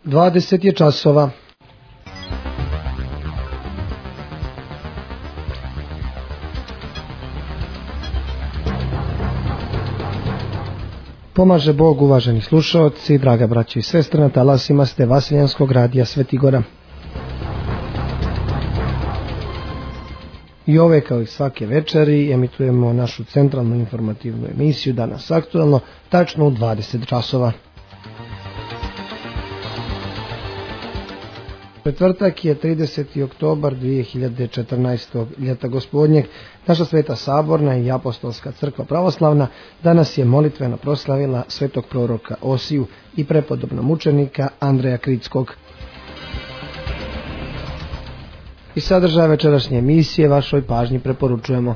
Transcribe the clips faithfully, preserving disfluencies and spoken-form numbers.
dvadeset je časova. Pomaže Bog, uvaženi slušaoci, draga braćo i sestre, na talasima ste Vaseljanskog radija Svetigora. I ove, kao i svake večeri, emitujemo našu centralnu informativnu emisiju Danas aktualno, tačno u dvadeset časova. Četvrtak je trideseti oktobar dvije hiljade četrnaestog ljeta gospodnjeg. Naša Sveta Saborna i Apostolska crkva pravoslavna danas je molitveno proslavila svetog proroka Osiju i prepodobnog mučenika Andreja Kritskog. I sadržaj večerašnje emisije vašoj pažnji preporučujemo.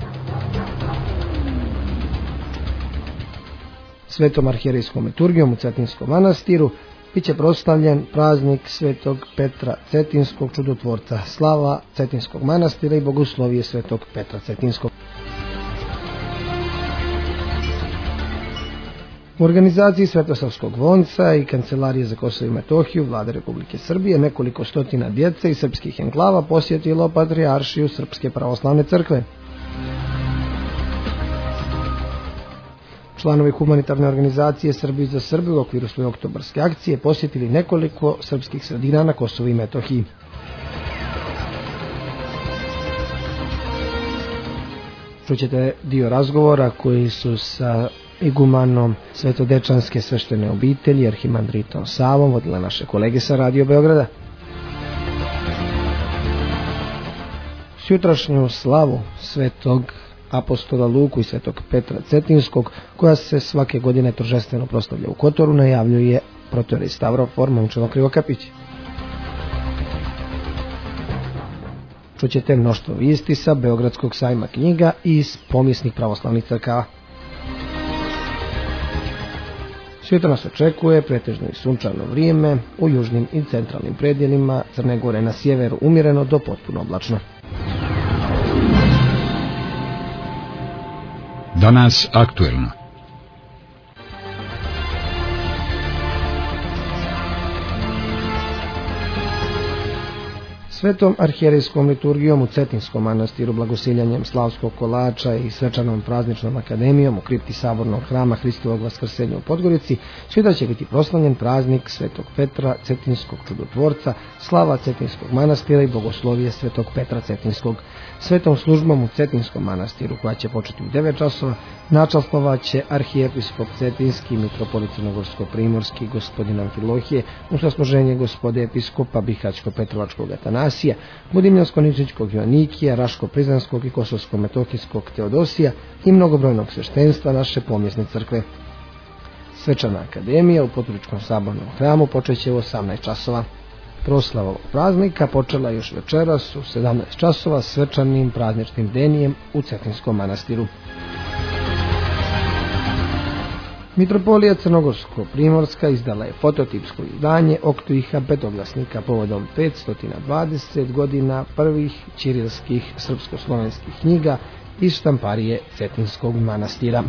Svetom arhijerejskom liturgijom u Cetinskom manastiru biće proslavljen praznik svetog Petra Cetinskog, čudotvorca, slava Cetinskog manastira i bogoslovije svetog Petra Cetinskog. U organizaciji Svetosavskog zvonca i Kancelarije za Kosovo i Metohiju Vlade Republike Srbije nekoliko stotina djece iz srpskih enklava posjetilo Patrijaršiju Srpske pravoslavne crkve. Članovi humanitarne organizacije Srbi za Srbe u okviru svoje oktobarske akcije posjetili nekoliko srpskih sredina na Kosovu i Metohiji. Čućete dio razgovora koji su sa igumanom Svetodečanske sveštene obitelji arhimandritom Savom vodila naše kolege sa Radio Beograda. Sutrašnju slavu svetog apostola Luku i svetog Petra Cetinskog, koja se svake godine торжествено proslavlja u Kotoru, najavljuje protorej Stavrofor Momčilo Krivokapić. Čućete mnoštvo vijesti sa Beogradskog sajma knjiga i iz pomijesnih pravoslavnih crkava. Sutra nas očekuje pretežno i sunčano vrijeme, u južnim i centralnim predjelima Crne Gore na sjeveru umjereno do potpuno oblačno. Danas aktuelno. Svetom arhijerejskom liturgijom u Cetinskom manastiru, blagosiljanjem slavskog kolača i svečanom prazničnom akademijom u kripti Sabornog hrama Hristovog vaskrsenja u Podgorici, sutra će biti proslavljen praznik svetog Petra Cetinskog, čudotvorca, slava Cetinskog manastira i bogoslovije svetog Petra Cetinskog. Svetom službom u Cetinskom manastiru, koja će početi u devet časova, načastlovat arhijepiskop Cetinski, mitropolit Crnogorsko-primorski, gospodin Amfilohije, u sasluženje gospode episkopa Bihaćko-petrovačkog Atanasija, Budimljansko-ničićkog Joanikija, Raško-prizanskog i Kosovsko-metohijskog Teodosija i mnogobrojnog sveštenstva naše pomjesne crkve. Svečana akademija u Poturičkom sabornom hramu počeće u osamnaest časova. Proslava ovog praznika počela još večeras u sedamnaest časova svečanim prazničnim denijem u Cetinskom manastiru. Mitropolija Crnogorsko-primorska izdala je fototipsko izdanje Oktuiha petoglasnika povodom petsto dvadeset godina prvih ćirilskih srpsko-slovenskih knjiga iz štamparije Cetinskog manastira.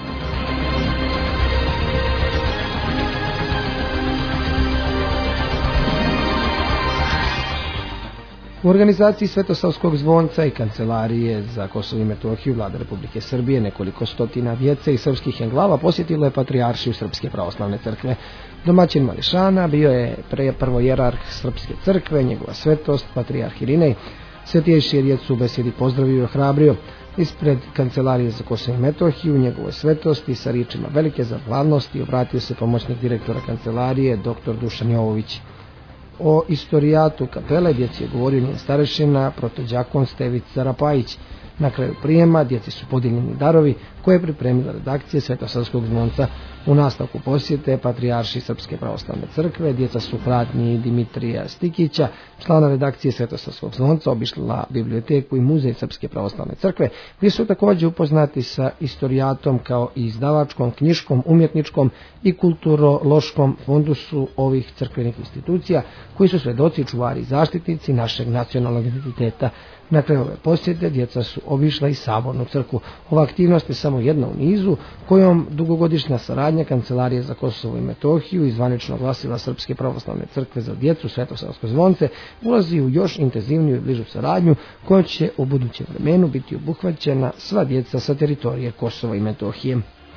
U organizaciji Svetosavskog zvonca i Kancelarije za Kosovo i Metohiju Vlade Republike Srbije nekoliko stotina djece iz srpskih enklava posjetilo je Patrijaršiju Srpske pravoslavne crkve. Domaćin mališana bio je pre prvojerarh Srpske crkve, njegova svetost, patrijarh Irinej. Svetijši je djecu u besedi pozdravio i ohrabrio. Ispred Kancelarije za Kosovo i Metohiju njegove svetosti sa riječima velike zahvalnosti obratio se pomoćnik direktora Kancelarije dr. Dušan Jovović. O istorijatu kapele djeci je govorio njen starešina protođakon Stevica Rapajić. Na kraju prijema djeci su podijeljeni darovi koje je pripremila redakcija Svetosavskog zvonca. U nastavku posjete Patrijarši Srpske pravoslavne crkve djeca su pratnji Dimitrija Stikića, člana redakcije Svetosavskog zvonca, obišla biblioteku i muzej Srpske pravoslavne crkve, gdje su također upoznati sa istorijatom kao i izdavačkom, knjiškom, umjetničkom i kulturološkom fondusu ovih crkvenih institucija, koji su svedoci, čuvari i zaštitnici našeg nacionalnog identiteta. Na kraju ove posjete djeca su obišla i Sabornu crkvu. Ova aktivnost je samo samo jedna u nizu, kojom dugogodišnja saradnja Kancelarije za Kosovo i Metohiju i zvanično glasila Srpske pravoslavne crkve za djecu Svetosavsko zvonce ulazi u još intenzivniju i bližu saradnju koja će u budućem vremenu biti obuhvaćena sva djeca sa teritorije Kosova i Metohije.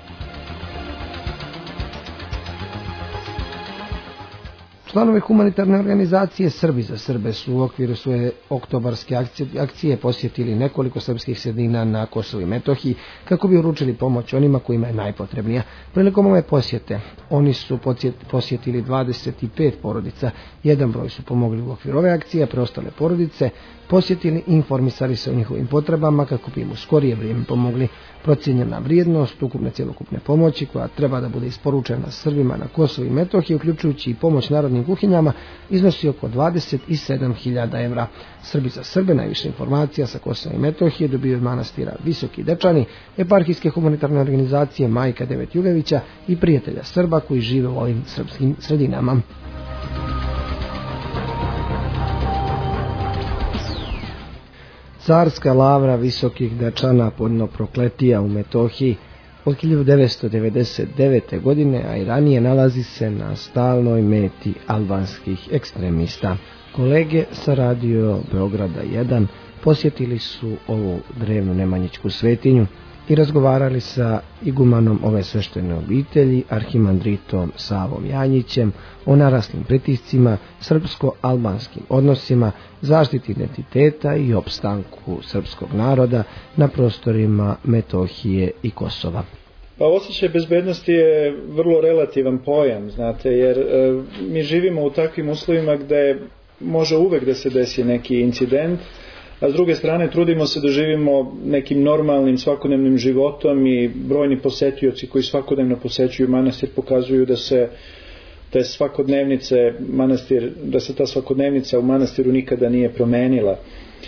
Članovi humanitarne organizacije Srbi za Srbe su u okviru svoje oktobarske akcije, akcije posjetili nekoliko srpskih sredina na Kosovu i Metohiji kako bi uručili pomoć onima kojima je najpotrebnija. Prilikom ove posjete oni su posjetili dvadeset pet porodica, jedan broj su pomogli u okviru ove akcije, a preostale porodice posjetili i informisali se o njihovim potrebama kako bi im u skorije vrijeme pomogli. Procijenjena vrijednost ukupne cjelokupne pomoći koja treba da bude isporučena Srbima na Kosovu i Metohiji, uključujući i pomoć narodnim kuhinjama, iznosi oko dvadeset sedam hiljada evra. Srbi za Srbe najviše informacija sa Kosova i Metohije dobiju od manastira Visoki Dečani, eparhijske humanitarne organizacije Majka Devet Jugevića i prijatelja Srba koji žive u ovim srpskim sredinama. Carska lavra Visokih Dečana podno Prokletija u Metohiji od hiljadu devetsto devedeset devete. godine, a i ranije nalazi se na stalnoj meti albanskih ekstremista. Kolege sa radio Beograda jedan posjetili su ovu drevnu nemanjičku svetinju i razgovarali sa igumanom ove sveštene obitelji, arhimandritom Savom Janjićem, o naraslim pritiscima, srpsko-albanskim odnosima, zaštiti identiteta i opstanku srpskog naroda na prostorima Metohije i Kosova. Pa osjećaj bezbednosti je vrlo relativan pojam, znate, jer e, mi živimo u takvim uslovima gde može uvek da se desi neki incident, a s druge strane trudimo se da živimo nekim normalnim svakodnevnim životom i brojni posetioci koji svakodnevno posećuju manastir pokazuju da se te svakodnevnice manastir, da se ta svakodnevnica u manastiru nikada nije promenila. E,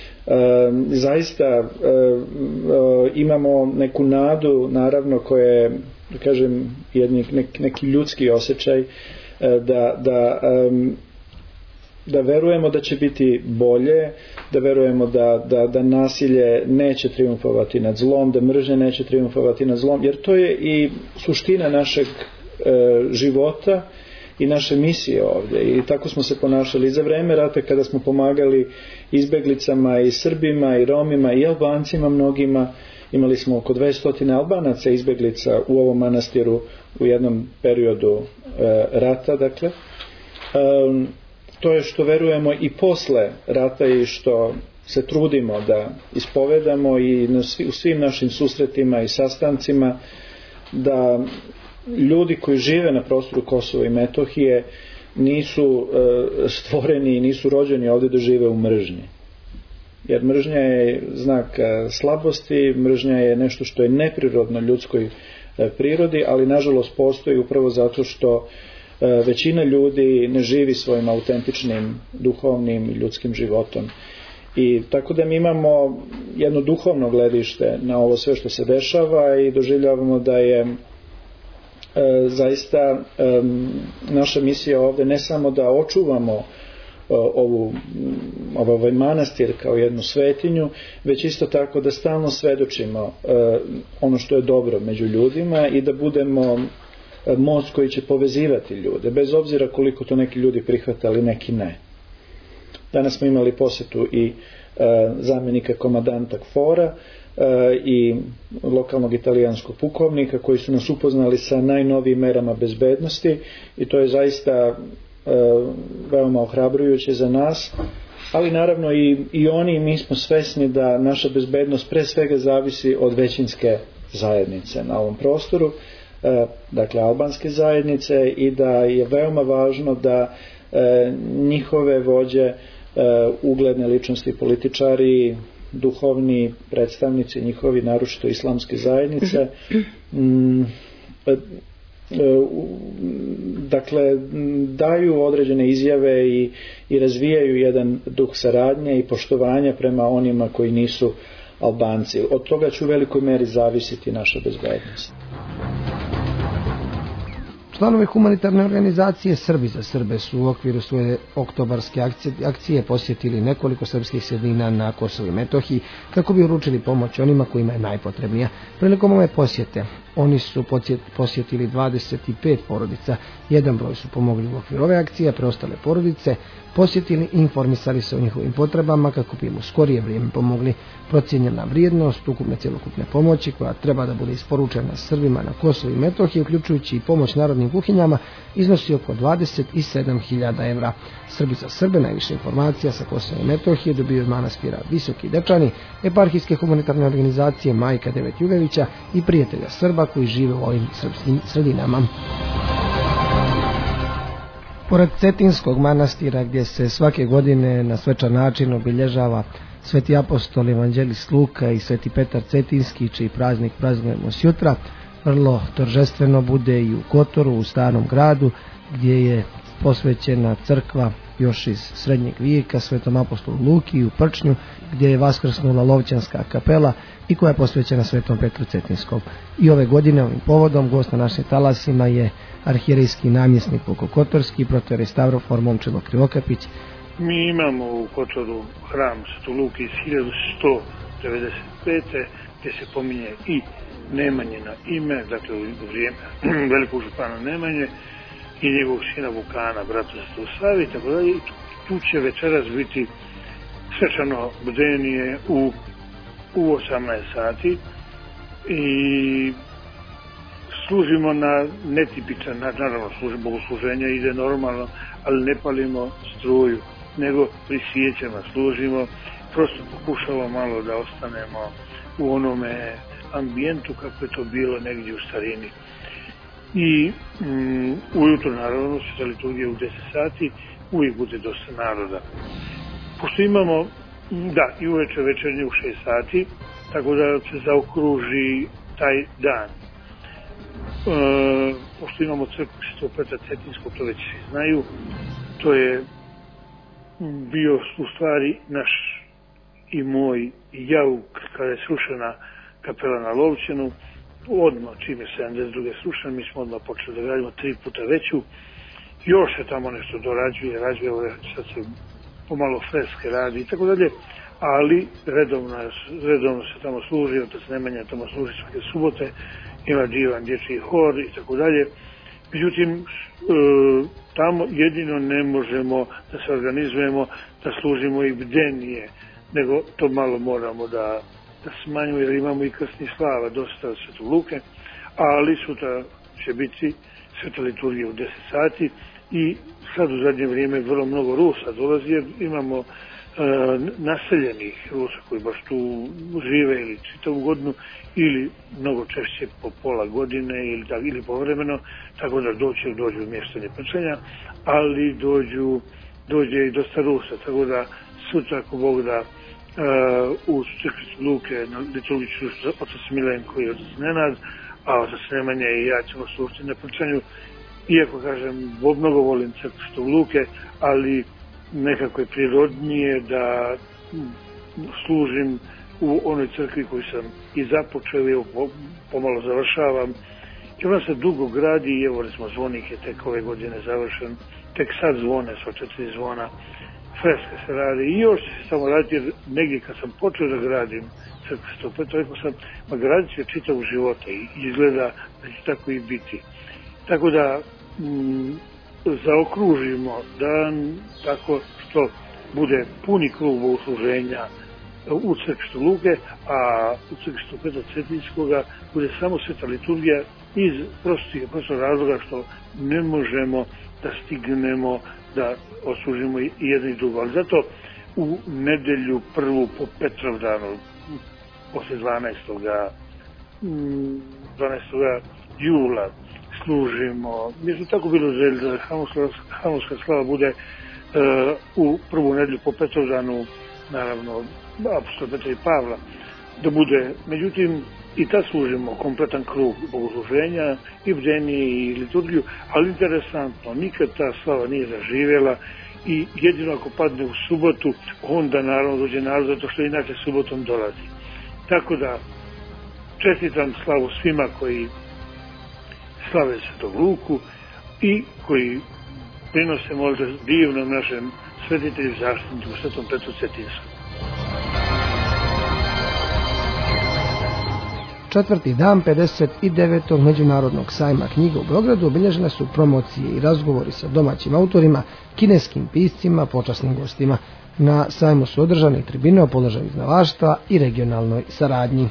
zaista e, e, imamo neku nadu, naravno, koja je, da kažem, jedni, nek, neki ljudski osjećaj, e, da, da e, da verujemo da će biti bolje, da verujemo da, da, da nasilje neće triumfovati nad zlom, da mržnja neće triumfovati nad zlom, jer to je i suština našeg e, života i naše misije ovdje. I tako smo se ponašali za vreme rata kada smo pomagali izbeglicama i Srbima i Romima i Albancima mnogima. Imali smo oko dvesta Albanaca izbeglica u ovom manastiru u jednom periodu e, rata, dakle. E, To je što verujemo i posle rata i što se trudimo da ispovedamo i u svim našim susretima i sastancima, da ljudi koji žive na prostoru Kosova i Metohije nisu stvoreni i nisu rođeni ovdje da žive u mržnji. Jer mržnja je znak slabosti, mržnja je nešto što je neprirodno ljudskoj prirodi, ali nažalost postoji upravo zato što većina ljudi ne živi svojim autentičnim duhovnim i ljudskim životom. I tako da mi imamo jedno duhovno gledište na ovo sve što se dešava i doživljavamo da je e, zaista e, naša misija ovdje ne samo da očuvamo e, ovu, ovaj manastir kao jednu svetinju, već isto tako da stalno svedočimo e, ono što je dobro među ljudima i da budemo most koji će povezivati ljude, bez obzira koliko to neki ljudi prihvatali, neki ne. Danas smo imali posjetu i e, zamjenika komandanta KFOR-a e, i lokalnog italijanskog pukovnika koji su nas upoznali sa najnovijim merama bezbednosti i to je zaista e, veoma ohrabrujuće za nas, ali naravno i, i oni i mi smo svesni da naša bezbednost pre svega zavisi od većinske zajednice na ovom prostoru, dakle albanske zajednice, i da je veoma važno da e, njihove vođe, e, ugledne ličnosti, političari, duhovni predstavnici njihovi, naročito islamske zajednice, m, e, dakle daju određene izjave i, i razvijaju jedan duh saradnje i poštovanja prema onima koji nisu Albanci. Od toga će u velikoj meri zavisiti naša bezbednost. Članovi humanitarne organizacije Srbi za Srbe su u okviru svoje oktobarske akcije, akcije posjetili nekoliko srpskih sredina na Kosovu i Metohiji kako bi uručili pomoć onima kojima je najpotrebnija. Prilikom ove posjete oni su posjetili dvadeset pet porodica, jedan broj su pomogli u okviru ove akcije, a preostale porodice posjetili i informisali se o njihovim potrebama kako bi im u skorije vrijeme pomogli. Procijenjena vrijednost ukupne cjelokupne pomoći koja treba da bude isporučena Srbima na Kosovu i Metohiji, uključujući i pomoć narodnim kuhinjama, iznosi oko dvadeset sedam hiljada evra. Srbi za Srbe najviše informacija sa Kosova i Metohije dobiju od manastira Visoki Dečani, eparhijske humanitarne organizacije Majka Devet Jugevića i prijatelja Srba koji žive u ovim srpskim sredinama. Pored Cetinskog manastira, gdje se svake godine na svečan način obilježava Sveti apostol evanđelist Luka i Sveti Petar Cetinski, čiji praznik praznujemo sjutra, vrlo торжествено bude i u Kotoru, u Starom gradu, gdje je posvećena crkva još iz srednjeg vijeka Svetom apostolu Luki, i u Prčnju, gdje je vaskrsnula Lovćanska kapela i koja je posvećena Svetom Petru Cetinskom. I ove godine ovim povodom gost na našim talasima je arhijerejski namjesnik Vukokotorski, protojerej Stavrofor Momčilo Krivokapić. Mi imamo u Kotoru hram Svetog Luke iz hiljadu sto devedeset pete. gdje se pominje i Nemanjina ime, dakle u vrijeme velikog župana Nemanje i njegovog sina Vukana, brata Svetog Savi, tako da i tu će večeras biti svečano bdenije u, u osamnaest sati i služimo na netipičan način, naravno služi, bogosluženje ide normalno, ali ne palimo struju, nego pri svijećama služimo, prosto pokušamo malo da ostanemo u onome ambijentu kako je to bilo negdje u starini. I mm, ujutro naravno se liturgija u deset sati, uvijek bude dosta naroda. Pošto imamo, da, i uveče večernje u šest sati, tako da se zaokruži taj dan. E, pošto imamo crkvu Svetog Petra Cetinskog, to već svi znaju, to je bio u stvari naš i moj jauk kada je srušena kapela na Lovćenu. Odmah, čim je sedamdeset druge srušena, mi smo odmah počeli da gradimo tri puta veću. Još se tamo nešto dorađuje, razvije, sad se pomalo freske radi i tako dalje, ali redovno, redovno se tamo služi, otac Nemanja tamo služi svake subote, ima divan dječji hor i tako dalje. Međutim, e, tamo jedino ne možemo da se organizujemo, da služimo i bdenije, nego to malo moramo da, da smanjujemo, jer imamo i krstnih slava, dosta Svetog Luke, ali sutra će biti sveta liturgija u deset sati i sad u zadnje vrijeme vrlo mnogo Rusa dolazi, jer imamo e, naseljenih Rusa koji baš tu žive ili čitavu godinu ili mnogo češće po pola godine ili, tak, ili povremeno, tako da dođu, dođu u mještanje prčenja, ali dođu, dođe i dosta Rusa, tako da sutra ako Bog da uh, u crkvi Luke na liturgiju otac Milenko i otac Nenad, a otac Nemanja i ja ćemo služiti na prčenju. Iako kažem, mnogo volim crkvu Svetog Luke, ali nekako je prirodnije da služim u onoj crkvi koju sam i započeo i pomalo završavam. I ona se dugo gradi i evo recimo zvonik je tek ove godine završen, tek sad zvone, sva četiri zvona, freska se radi i još će se samo raditi, jer negdje kad sam počeo da gradim crkvu Svetog Petra, rekao sam, ma gradit će čitav života i izgleda da će tako i biti. Tako da m, zaokružimo dan tako što bude puni krug bogosluženja u crkvi Svetog Luke, a u crkvi Svetog Petra Cetinskoga bude samo sveta liturgija iz prostih prostog razloga što ne možemo da stignemo da oslužimo i jedno i drugo. Ali zato u nedelju prvu po Petrovdanu, posle dvanaestog jula služimo. Mi smo tako bilo želji da Hanuska slava bude uh, u prvu nedelju po Petrovdanu, naravno apostol Petra i Pavla, da bude, međutim i tad služimo kompletan krug bogosluženja i bdenije i liturgiju, ali interesantno, nikad ta slava nije zaživjela i jedino ako padne u subotu, onda naravno dođe narod, zato što inače subotom dolazi. Tako da čestitam slavu svima koji slave Svetog Luku, i koji prinose možda divnom našem svetitelju zaštitniku Svetom Petru Cetinskom. Četvrti dan pedeset devetog Međunarodnog sajma knjiga u Beogradu obilježene su promocije i razgovori sa domaćim autorima, kineskim piscima, počasnim gostima. Na sajmu su održane tribine o položaju izdavaštva i regionalnoj saradnji.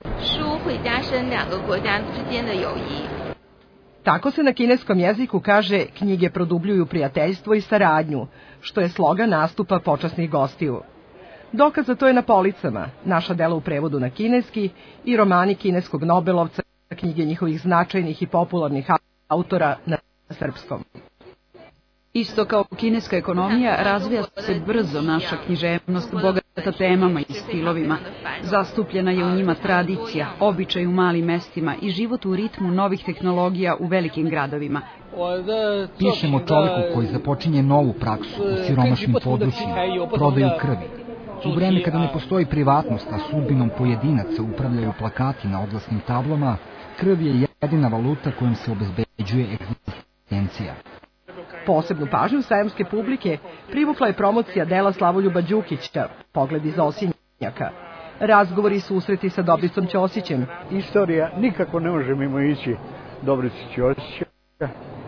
Tako se na kineskom jeziku kaže knjige produbljuju prijateljstvo i saradnju, što je slogan nastupa počasnih gostiju. Dokaz za to je na policama, naša dela u prevodu na kineski i romani kineskog nobelovca, knjige njihovih značajnih i popularnih autora na srpskom. Isto kao kineska ekonomija, razvija se brzo naša književnost, bogata temama i stilovima. Zastupljena je u njima tradicija, običaj u malim mestima i život u ritmu novih tehnologija u velikim gradovima. Pišemo čovjeku koji započinje novu praksu u siromašnim područjima, prodaju krvi. U vreme kada ne postoji privatnost, a sudbinom pojedinaca upravljaju plakati na oglasnim tablama, krv je jedina valuta kojom se obezbeđuje egzistencija. Posebnu pažnju sajamske publike privukla je promocija dela Slavoljuba Đukića, Pogled iz Osinjaka. Razgovori i susreti sa Dobricom Ćosićem. Istorija nikako ne može mimo ići Dobrici Ćosića. E,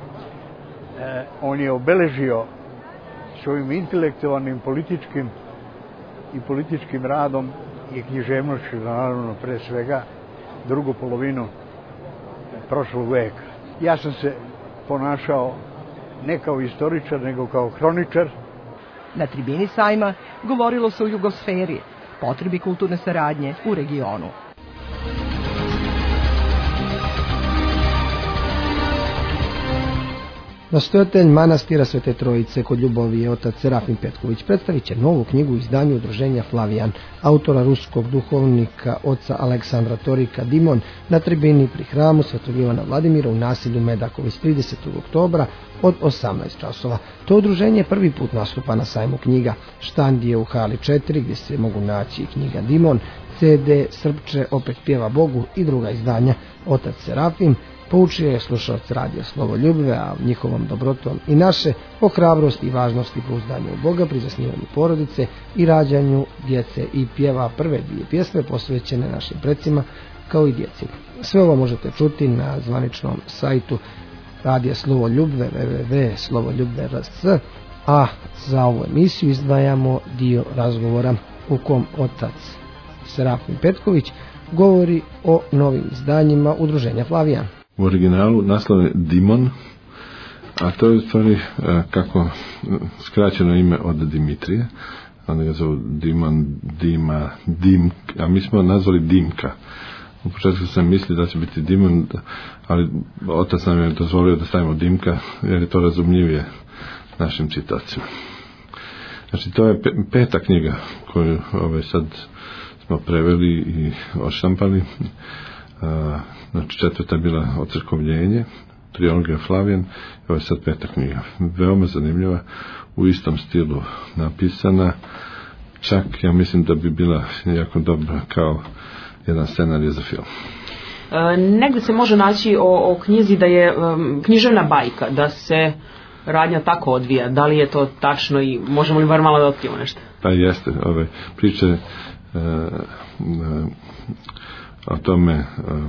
on je obeležio svojim intelektualnim, političkim i političkim radom i književnošću, naravno pre svega, drugu polovinu prošlog veka. Ja sam se ponašao ne kao istoričar, nego kao hroničar. Na tribini sajma govorilo se o jugosferi, potrebi kulturne saradnje u regionu. Nastojatelj manastira Svete Trojice kod Ljubovije, otac Serafim Petković, predstavit će novu knjigu u izdanju udruženja Flavijan, autora ruskog duhovnika oca Aleksandra Torika Dimon, na tribini pri hramu Svetog Ivana Vladimira u naselju Medaković tridesetog oktobra od osamnaest časova. To udruženje prvi put nastupa na sajmu knjiga. Štand je u hali četiri gdje se mogu naći knjiga Dimon, ce de Srpče opet pjeva Bogu i druga izdanja. Otac Serafim poučio je slušalce radija Slovoljubve, a njihovom dobrotom i naše, o hrabrosti i važnosti pouzdanja u Boga pri zasnivanju porodice i rađanju djece, i pjeva prve dvije pjesme posvećene našim precima kao i djeci. Sve ovo možete čuti na zvaničnom sajtu radija Slovoljubve w w w tačka slovoljubve tačka r s, a za ovu emisiju izdvajamo dio razgovora u kom otac Serafim Petković govori o novim izdanjima udruženja Flavijan. U originalu naslov je Dimon, a to je u stvari kako skraćeno ime od Dimitrije, onda ga zovu Dimon, Dima, Dim, a mi smo nazvali Dimka. U početku sam mislio da će biti Dimon, ali otac nam je dozvolio da stavimo Dimka, jer je to razumljivije našim čitacima. Znači, to je peta knjiga koju ove, sad smo preveli i odštampali. Znači, četvrta je bila Ocrkovljenje, trilogija Flavijan, ovo je sad peta knjiga. Veoma zanimljiva, u istom stilu napisana, čak ja mislim da bi bila jako dobra kao jedan scenarij za film. E, negde se može naći o, o knjizi da je um, književna bajka, da se radnja tako odvija. Da li je to tačno i možemo li bar malo da otkrivamo nešto? Pa jeste, ove priče e, e, o tome e,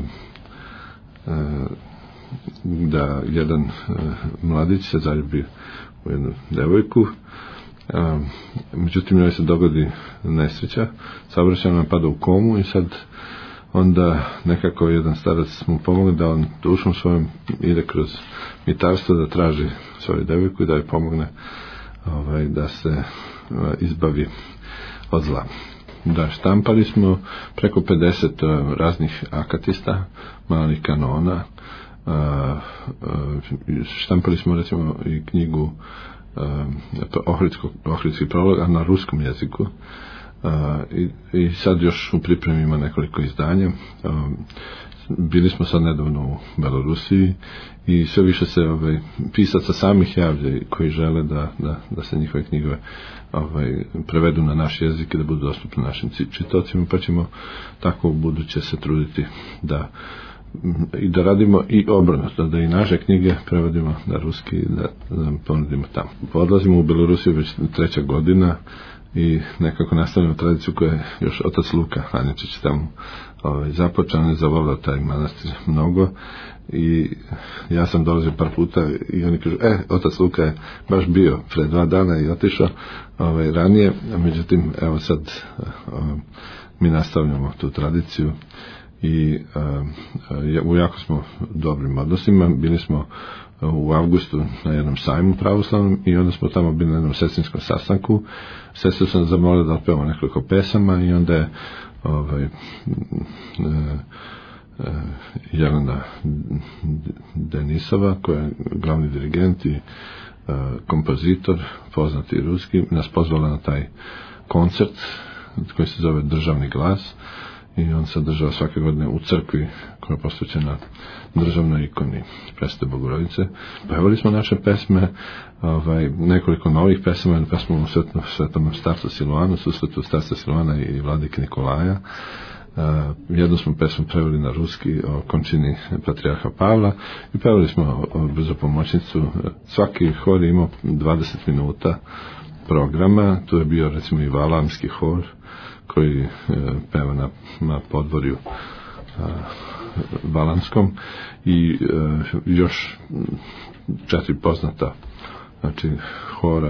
e, da jedan e, mladić se zaljubi u jednu devojku, e, međutim njoj se dogodi nesreća, saobraćajna pada u komu i sad onda nekako jedan starac mu pomogne da on dušom svojom ide kroz mitarstvo da traži svoju devojku i da joj pomogne ovaj, da se e, izbavi od zla. Da, štampali smo preko pedeset uh, raznih akatista, malih kanona. Uh, uh, štampali smo recimo i knjigu uh, Ohridski prolog, a na ruskom jeziku. Uh, i, I sad još u pripremi ima nekoliko izdanja. Uh, bili smo sad nedavno u Belorusiji i sve više se ovaj, pisaca samih javlja koji žele da, da, da se njihove knjige ovaj, prevedu na naš jezik i da budu dostupne našim čitocima, pa ćemo tako u buduće se truditi da i da radimo i obrnuto, da i naše knjige prevodimo na ruski i da, da ponudimo tamo. Odlazimo u Belorusiju već treća godina i nekako nastavljamo tradiciju koja je još otac Luka Anjačić tamo ovaj, započeo, on je zavolao taj manastir mnogo i ja sam dolazio par puta i oni kažu, e, otac Luka je baš bio pre dva dana i otišao ovaj, ranije, međutim, evo sad ovaj, mi nastavljamo tu tradiciju i uh, u jako smo dobrim odnosima. Bili smo u avgustu na jednom sajmu pravoslavnom i onda smo tamo bili na jednom sestrinskom sastanku. Sestru sam zamolio da otpevamo nekoliko pesama i onda je ovaj, uh, uh, Jelena Denisova, koja je glavni dirigent i uh, kompozitor, poznati ruski, nas pozvala na taj koncert koji se zove Državni glas i on se održava svake godine u crkvi koja je posvećena državnoj ikoni Presvete Bogorodice. Pevali smo naše pesme, ovaj, nekoliko novih pesama, jednu pesmu u svetom, svetom starcu Siluanu, susretu starca Siluana i vladike Nikolaja. Uh, jednu smo pesmu preveli na ruski o končini patrijarha Pavla i pevali smo brzopomoćnicu. Svaki hor je imao dvadeset minuta programa, tu je bio recimo i valamski hor koji e, peva na, na podvorju e, valamskom i e, još četiri poznata znači hora.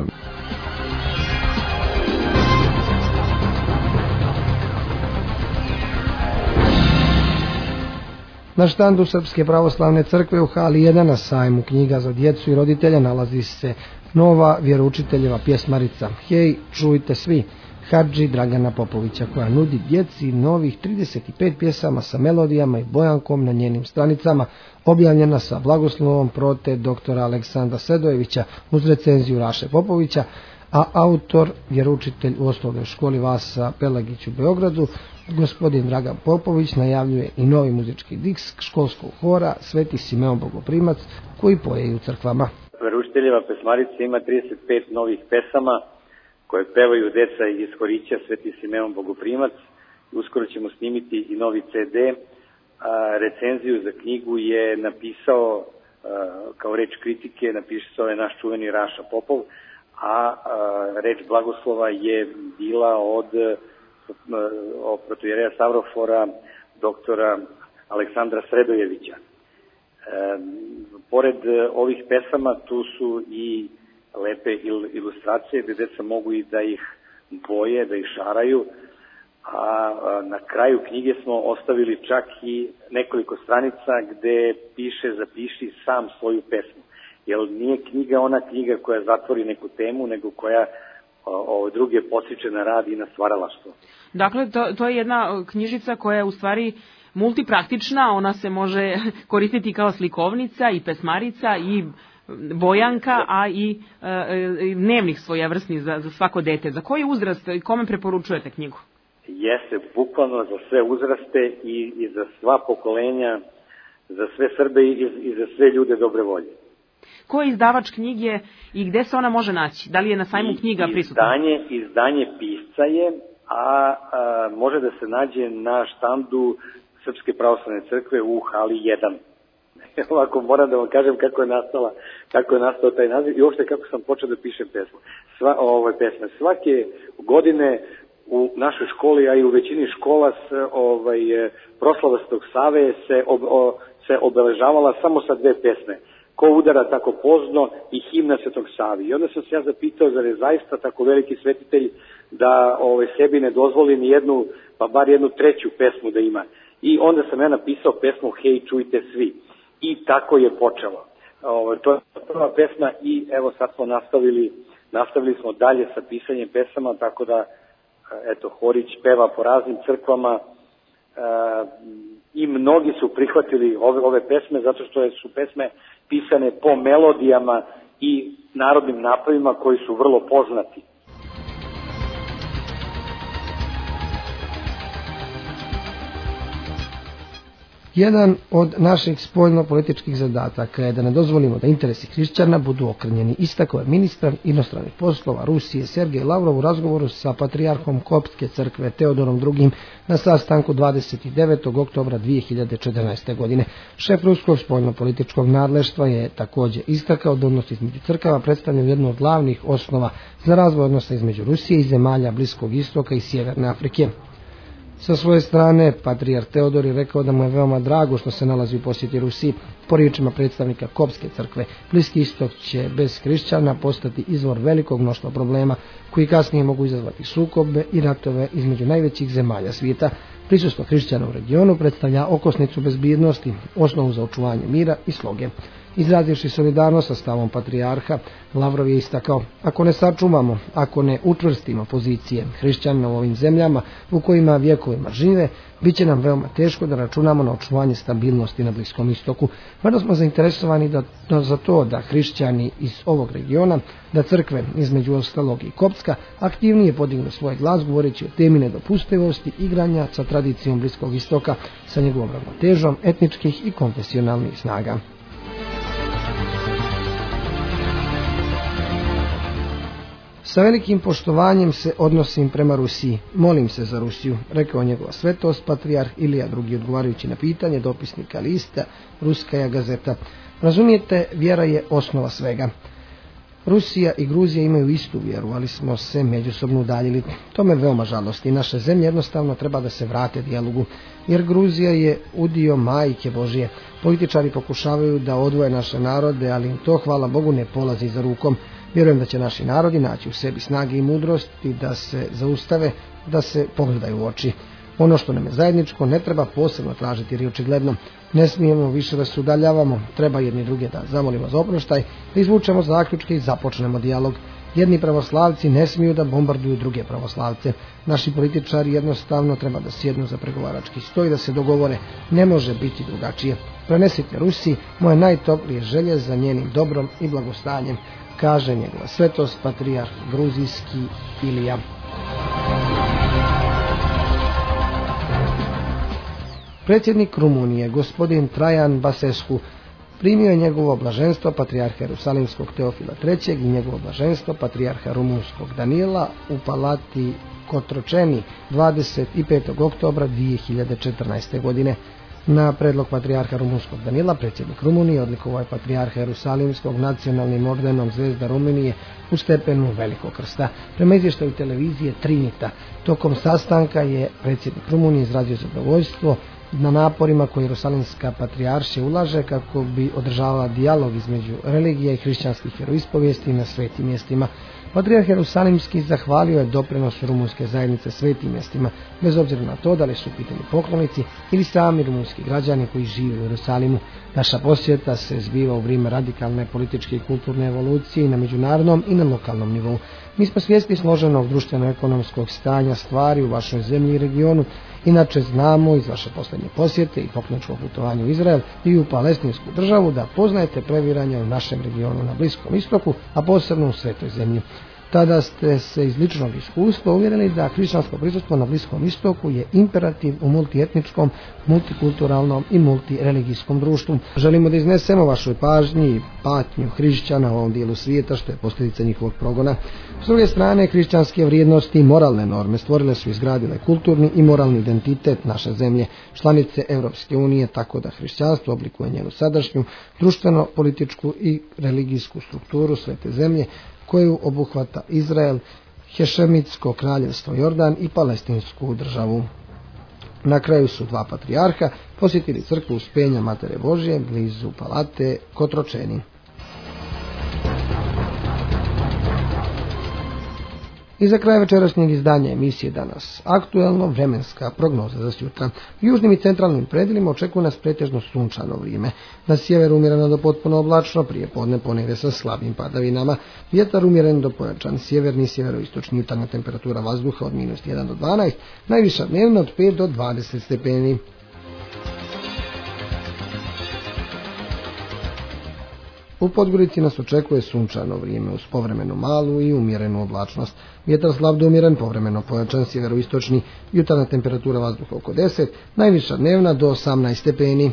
Na štandu Srpske pravoslavne crkve u hali jedan na sajmu knjiga za djecu i roditelja nalazi se nova vjeroučiteljeva pjesmarica Hej, čujte svi, Hadži Dragana Popovića, koja nudi djeci novih trideset pet pjesama sa melodijama i bojankom na njenim stranicama, objavljena sa blagoslovom prote doktora Aleksandra Sredojevića uz recenziju Raše Popovića, a autor, vjeroučitelj u osnovnoj školi Vasa Pelagić u Beogradu, gospodin Dragan Popović, najavljuje i novi muzički disk školskog hora Sveti Simeon Bogoprimac, koji poje i u crkvama. Vjeroučiteljeva pesmarica ima trideset pet novih pesama koje pevaju deca iz horića Sveti Simeon Bogoprimac. Uskoro ćemo snimiti i novi ce de. A, recenziju za knjigu je napisao, a, kao reč kritike, napisao je naš čuveni Raša Popov, a, a reč blagoslova je bila od, od protoijereja Savrofora doktora Aleksandra Sredojevića. E, pored ovih pesama tu su i lepe ilustracije gde deca mogu i da ih boje, da ih šaraju, a na kraju knjige smo ostavili čak i nekoliko stranica gde piše zapiši sam svoju pesmu. Jer nije knjiga ona knjiga koja zatvori neku temu, nego koja o, druge podsjeća na rad i na stvaralaštvo. Dakle, to, to je jedna knjižica koja je u stvari multipraktična, ona se može koristiti kao slikovnica i pesmarica i bojanka, a i e, dnevnih svojevrsnih za, za svako dete. Za koji uzrast i kome preporučujete knjigu? Jeste, bukvalno za sve uzraste i, i za sva pokolenja, za sve Srbe i, i za sve ljude dobre volje. Ko je izdavač knjige i gde se ona može naći? Da li je na sajmu knjiga prisutna? Izdanje, izdanje pisca je, a, a može da se nađe na štandu Srpske pravoslavne crkve u hali jedan. Ovako moram da vam kažem kako je nastala, kako je nastao taj naziv i uopšte kako sam počeo da pišem pesmu. Sva, ove pesme. Svake godine u našoj školi, a i u većini škola s, ovaj, proslava Svetog Save se, ob, o, se obeležavala samo sa dve pesme. Ko udara tako pozno i himna Svetog Savi. I onda sam se ja zapitao, zar je zaista tako veliki svetitelj da ovaj, sebi ne dozvoli ni jednu, pa bar jednu treću pesmu da ima. I onda sam ja napisao pesmu Hej, čujte svi. I tako je počelo. Ovo, to je prva pesma i evo sad smo nastavili, nastavili smo dalje sa pisanjem pesama, tako da eto, Horić peva po raznim crkvama e, i mnogi su prihvatili ove, ove pesme zato što su pesme pisane po melodijama i narodnim napravima koji su vrlo poznati. Jedan od naših spoljno-političkih zadataka je da ne dozvolimo da interesi hrišćana budu okrnjeni, istakao je ministar inostranih poslova Rusije Sergej Lavrov u razgovoru sa patrijarhom Koptske crkve Teodorom drugim na sastanku dvadeset devetog oktobra dvije hiljade četrnaeste. godine. Šef ruskog spoljno-političkog nadleštva je također istakao da odnos između crkava predstavljaju jednu od glavnih osnova za razvoj odnosa između Rusije i zemalja Bliskog istoka i Sjeverne Afrike. Sa svoje strane, patrijarh Teodor je rekao da mu je veoma drago što se nalazi u posjeti Rusiji. Po riječima predstavnika Koptske crkve, Bliski istok će bez hrišćana postati izvor velikog mnoštva problema koji kasnije mogu izazvati sukobe i ratove između najvećih zemalja svijeta. Prisustvo hrišćana u regionu predstavlja okosnicu bezbjednosti, osnovu za očuvanje mira i sloge. Izrazivši solidarnost sa stavom patrijarha, Lavrov je istakao: ako ne sačuvamo, ako ne učvrstimo pozicije hrišćana u ovim zemljama u kojima vjekovima žive, bit će nam veoma teško da računamo na očuvanje stabilnosti na Bliskom istoku. Vrlo smo zainteresovani da, da za to da hrišćani iz ovog regiona, da crkve, između ostalog i Koptska, aktivnije podignu svoj glas govoreći o temi nedopustivosti igranja sa tradicijom Bliskog istoka, sa njegovom ravnotežom etničkih i konfesionalnih snaga. Sa velikim poštovanjem se odnosim prema Rusiji. Molim se za Rusiju, rekao njegova svetost patrijarh Ilija drugi odgovarajući na pitanje dopisnika lista Ruskaja gazeta. Razumijete, vjera je osnova svega. Rusija i Gruzija imaju istu vjeru, ali smo se međusobno udaljili. To me veoma žalosti. Naše zemlje jednostavno treba da se vrate dijalogu, jer Gruzija je udio Majke Božije. Političari pokušavaju da odvoje naše narode, ali im to, hvala Bogu, ne polazi za rukom. Vjerujem da će naši narodi naći u sebi snage i mudrosti da se zaustave, da se pogledaju u oči. Ono što nam je zajedničko ne treba posebno tražiti, jer je očigledno. Ne smijemo više da se udaljavamo, treba jedni druge da zamolimo za oproštaj, da izvučemo zaključke i započnemo dijalog. Jedni pravoslavci ne smiju da bombarduju druge pravoslavce. Naši političari jednostavno treba da sjednu za pregovarački stoj, da se dogovore. Ne može biti drugačije. Prenesite Rusiji moje najtoplije želje za njenim dobrom i blagostanjem, kaže njegova svetost patrijarh gruzijski Ilija. Predsjednik Rumunije, gospodin Trajan Basescu, primio je njegovo blaženstvo patrijarha Jerusalimskog Teofila trećeg i njegovo blaženstvo patrijarha Rumunskog Danila u palati Kotročeni dvadeset petog oktobra dvije hiljade četrnaeste. godine. Na predlog patrijarha Rumunskog Danila, predsjednik Rumunije odlikovao je patrijarha Jerusalimskog nacionalnim ordenom Zvezda Rumunije u stepenu Velikog krsta. Prema izvještaju televizije Trinita, tokom sastanka je predsjednik Rumunije izrazio zadovoljstvo na naporima koje Jerusalimska patrijaršija ulaže kako bi održavala dijalog između religija i hrišćanskih vjeroispovijesti na svetim mjestima. Patrijarh Jerusalimski zahvalio je doprinosu rumunske zajednice svetim mjestima, bez obzira na to da li su pitani poklonici ili sami rumunski građani koji žive u Jerusalimu. Naša posjeta se zbiva u vrijeme radikalne političke i kulturne evolucije i na međunarodnom i na lokalnom nivou. Mi smo svjesni složenog društveno-ekonomskog stanja stvari u vašoj zemlji i regionu. Inače znamo iz vaše posljednje posjete i pokloničkog putovanja u Izrael i u palestinsku državu da poznajete previranja u našem regionu na Bliskom istoku, a posebno u Svetoj zemlji. Tada ste se iz ličnog iskustva uvjerili da hrišćansko prisustvo na Bliskom istoku je imperativ u multietničkom, multikulturalnom i multireligijskom društvu. Želimo da iznesemo vašoj pažnji i patnju hrišćana u ovom dijelu svijeta, što je posljedica njihovog progona. S druge strane, hrišćanske vrijednosti i moralne norme stvorile su i izgradile kulturni i moralni identitet naše zemlje, članice Europske unije, tako da hrišćanstvo oblikuje njenu sadašnju društveno, političku i religijsku strukturu svete zemlje, koju obuhvata Izrael, Hešemitsko kraljevstvo Jordan i palestinsku državu. Na kraju su dva patrijarha posjetili crkvu Uspenja Matere Božje blizu palate Kotročeni. I za kraj večerašnjeg izdanja emisije danas aktuelno vremenska prognoza za sutra. U južnim i centralnim predjelima očekuje nas pretežno sunčano vrijeme. Na sjeveru umjereno do potpuno oblačno, prije podne ponegdje sa slabim padavinama. Vjetar umjeren do pojačan, sjeverni i sjeveroistočni, jutarnja temperatura vazduha od minus jedan do dvanaest, najviša dnevna od pet do dvadeset stepeni. U U Podgorici nas očekuje sunčano vrijeme uz povremeno malu i umjerenu oblačnost. Vjetar slab do umjeren, povremeno pojačan sjeveroistočni, jutarnja temperatura vazduha oko deset, najviša dnevna do osamnaest stepeni.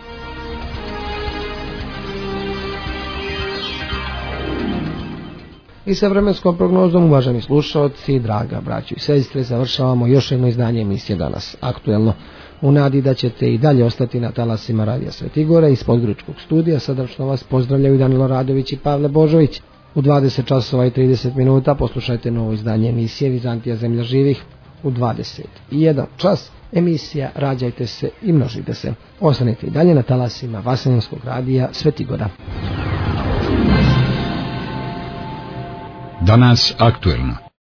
I sa vremenskom prognozom, uvaženi slušalci, draga braćo i sestre, završavamo još jedno izdanje emisije Danas aktuelno. U nadi da ćete i dalje ostati na talasima Radija Svetigora iz Podgoričkog studija, srdačno vas pozdravljaju Danilo Radović i Pavle Božović. U dvadeset časova i trideset minuta poslušajte novo izdanje emisije Vizantija zemlja živih. U dvadeset jedan čas emisija Rađajte se i množite se. Ostanite i dalje na talasima Vaseljenskog radija Svetigora. Danas aktuelno.